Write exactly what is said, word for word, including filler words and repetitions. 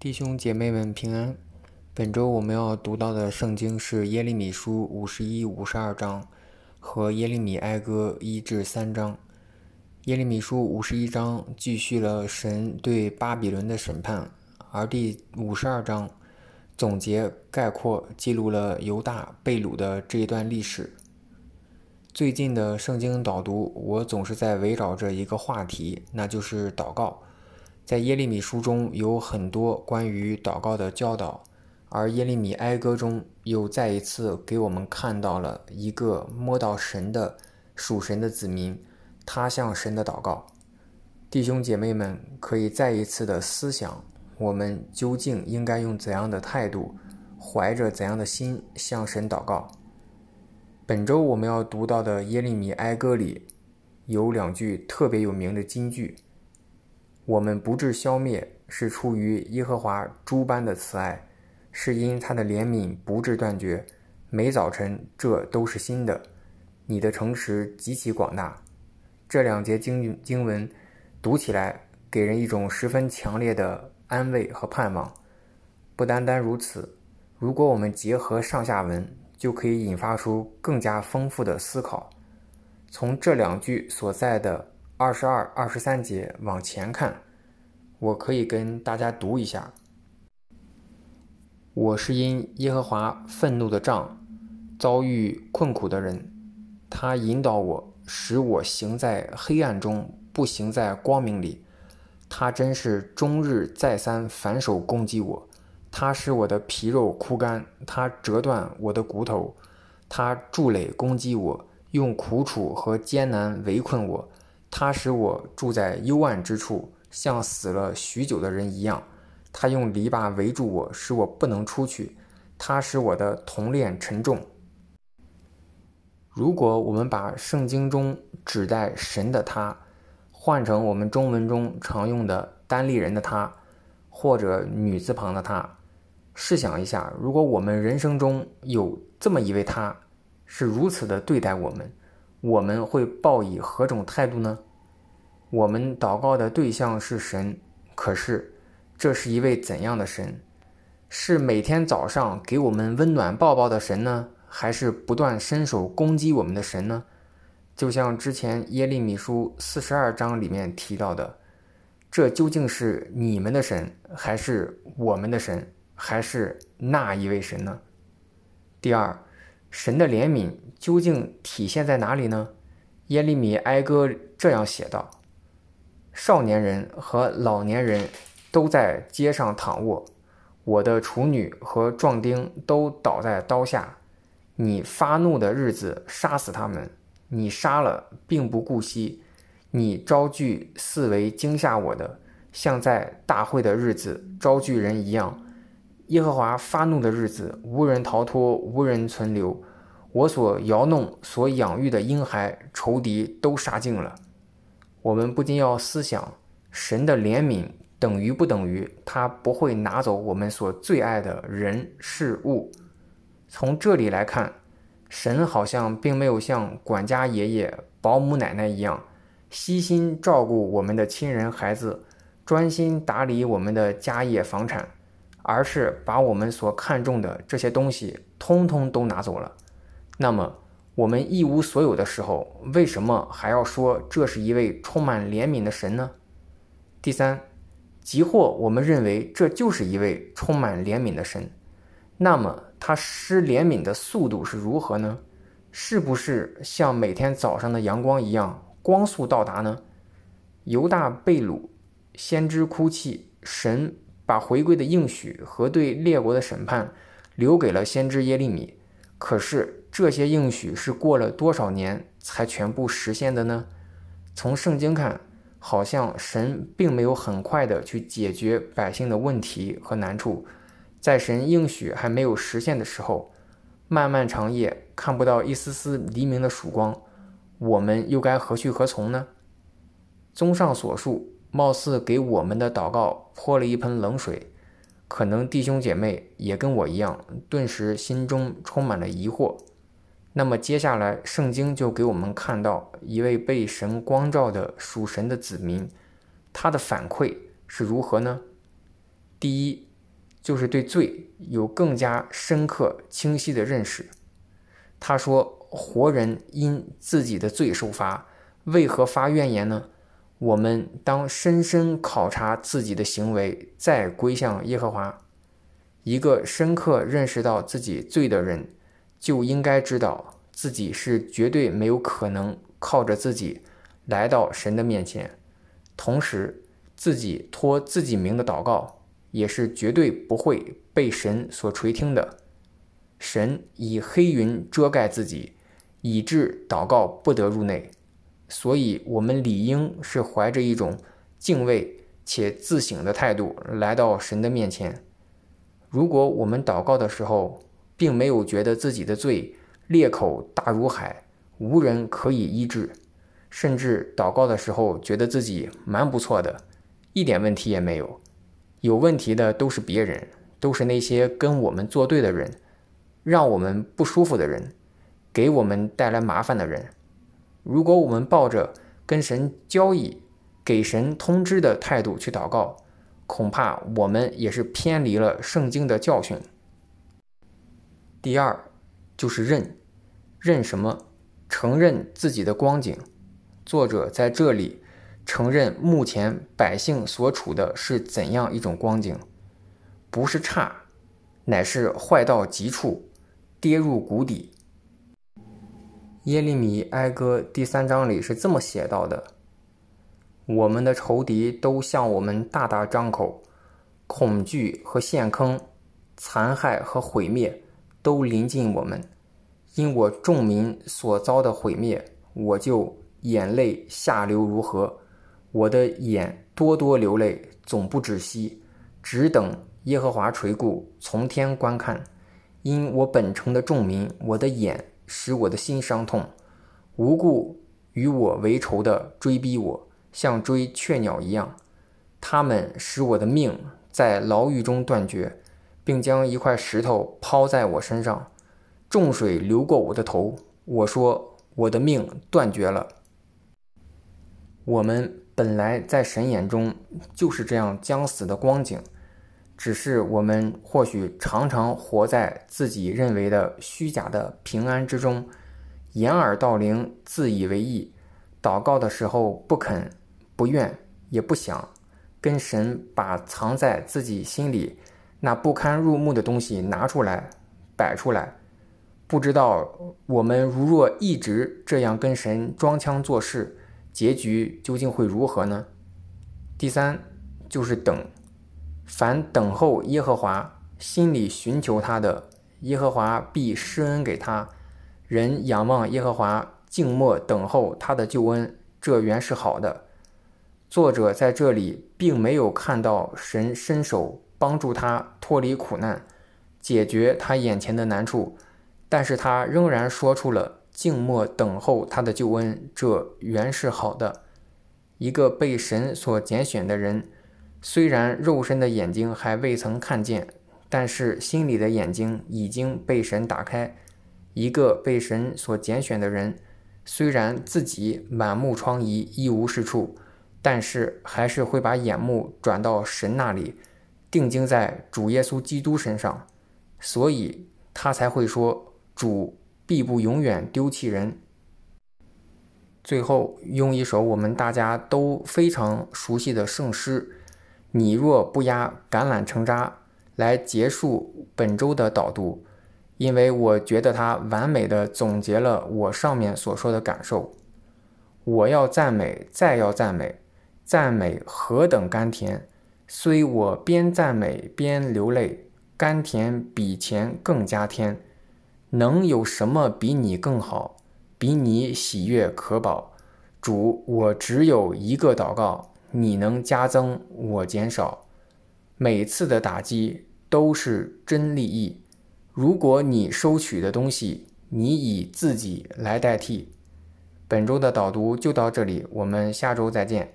弟兄姐妹们平安。本周我们要读到的圣经是耶利米书五十一、五十二章和耶利米哀歌一至三章。耶利米书五十一章继续了神对巴比伦的审判，而第五十二章总结概括记录了犹大被掳的这一段历史。最近的圣经导读，我总是在围绕着一个话题，那就是祷告。在耶利米书中有很多关于祷告的教导，而耶利米哀歌中又再一次给我们看到了一个摸到神的属神的子民，他向神的祷告。弟兄姐妹们可以再一次的思想，我们究竟应该用怎样的态度，怀着怎样的心向神祷告。本周我们要读到的耶利米哀歌里有两句特别有名的金句：我们不致消灭，是出于耶和华诸般的慈爱，是因他的怜悯不致断绝，每早晨这都是新的，你的诚实极其广大。这两节 经, 经文读起来给人一种十分强烈的安慰和盼望。不单单如此，如果我们结合上下文，就可以引发出更加丰富的思考。从这两句所在的二十二、二十三节往前看，我可以跟大家读一下：我是因耶和华愤怒的杖遭遇困苦的人，他引导我，使我行在黑暗中，不行在光明里。他真是终日再三反手攻击我，他使我的皮肉枯干，他折断我的骨头，他筑垒攻击我，用苦楚和艰难围困我。他使我住在幽暗之处，像死了许久的人一样。他用篱笆围住我，使我不能出去。他使我的铜链沉重。如果我们把圣经中指代神的他换成我们中文中常用的单立人的他，或者女字旁的他，试想一下，如果我们人生中有这么一位他，是如此的对待我们，我们会抱以何种态度呢？我们祷告的对象是神，可是这是一位怎样的神？是每天早上给我们温暖抱抱的神呢，还是不断伸手攻击我们的神呢？就像之前耶利米书四十二章里面提到的，这究竟是你们的神，还是我们的神，还是那一位神呢？第二，神的怜悯究竟体现在哪里呢？耶利米哀歌这样写道：少年人和老年人都在街上躺卧，我的处女和壮丁都倒在刀下。你发怒的日子杀死他们，你杀了并不顾惜。你招聚四围惊吓我的，像在大会的日子招聚人一样。耶和华发怒的日子，无人逃脱，无人存留。我所摇弄所养育的婴孩，仇敌都杀尽了。我们不禁要思想，神的怜悯等于不等于他不会拿走我们所最爱的人事物？从这里来看，神好像并没有像管家爷爷、保姆奶奶一样悉心照顾我们的亲人孩子，专心打理我们的家业房产，而是把我们所看重的这些东西通通都拿走了。那么我们一无所有的时候，为什么还要说这是一位充满怜悯的神呢？第三，即或我们认为这就是一位充满怜悯的神，那么他施怜悯的速度是如何呢？是不是像每天早上的阳光一样光速到达呢？犹大被掳，先知哭泣，神把回归的应许和对列国的审判留给了先知耶利米。可是这些应许是过了多少年才全部实现的呢？从圣经看，好像神并没有很快的去解决百姓的问题和难处。在神应许还没有实现的时候，漫漫长夜看不到一丝丝黎明的曙光，我们又该何去何从呢？综上所述，貌似给我们的祷告泼了一盆冷水。可能弟兄姐妹也跟我一样，顿时心中充满了疑惑。那么接下来圣经就给我们看到一位被神光照的属神的子民，他的反馈是如何呢？第一， 就是对罪有更加深刻清晰的认识。他说，活人因自己的罪受罚，为何发怨言呢？我们当深深考察自己的行为，再归向耶和华。一个深刻认识到自己罪的人，就应该知道自己是绝对没有可能靠着自己来到神的面前，同时自己托自己名的祷告也是绝对不会被神所垂听的。神以黑云遮盖自己，以致祷告不得入内，所以我们理应是怀着一种敬畏且自省的态度来到神的面前。如果我们祷告的时候并没有觉得自己的罪裂口大如海，无人可以医治，甚至祷告的时候觉得自己蛮不错的，一点问题也没有，有问题的都是别人，都是那些跟我们作对的人，让我们不舒服的人，给我们带来麻烦的人。如果我们抱着跟神交易、给神通知的态度去祷告，恐怕我们也是偏离了圣经的教训。第二，就是认。认什么？承认自己的光景。作者在这里承认目前百姓所处的是怎样一种光景，不是差，乃是坏到极处，跌入谷底。耶利米哀歌第三章里是这么写到的：我们的仇敌都向我们大大张口，恐惧和陷坑，残害和毁灭都临近我们。因我众民所遭的毁灭，我就眼泪下流如河，我的眼多多流泪，总不止息，只等耶和华垂顾，从天观看。因我本城的众民，我的眼使我的心伤痛，无故与我为仇的追逼我，像追雀鸟一样。他们使我的命在牢狱中断绝，并将一块石头抛在我身上，众水流过我的头。我说，我的命断绝了。我们本来在神眼中就是这样将死的光景，只是我们或许常常活在自己认为的虚假的平安之中，掩耳盗铃，自以为意，祷告的时候不肯、不愿、也不想跟神把藏在自己心里那不堪入目的东西拿出来摆出来。不知道我们如若一直这样跟神装腔作势，结局究竟会如何呢？第三，就是等。凡等候耶和华，心里寻求他的，耶和华必施恩给他。人仰望耶和华，静默等候他的救恩，这原是好的。作者在这里并没有看到神伸手帮助他脱离苦难，解决他眼前的难处，但是他仍然说出了静默等候他的救恩，这原是好的。一个被神所拣选的人，虽然肉身的眼睛还未曾看见，但是心里的眼睛已经被神打开。一个被神所拣选的人，虽然自己满目疮痍，一无是处，但是还是会把眼目转到神那里，定睛在主耶稣基督身上，所以他才会说，主必不永远丢弃人。最后用一首我们大家都非常熟悉的圣诗，你若不压橄榄成渣，来结束本周的导读，因为我觉得它完美的总结了我上面所说的感受。我要赞美，再要赞美，赞美何等甘甜，虽我边赞美边流泪，甘甜比钱更加添。能有什么比你更好，比你喜悦可保？主，我只有一个祷告，你能加增，我减少。每次的打击都是真利益，如果你收取的东西，你以自己来代替。本周的导读就到这里，我们下周再见。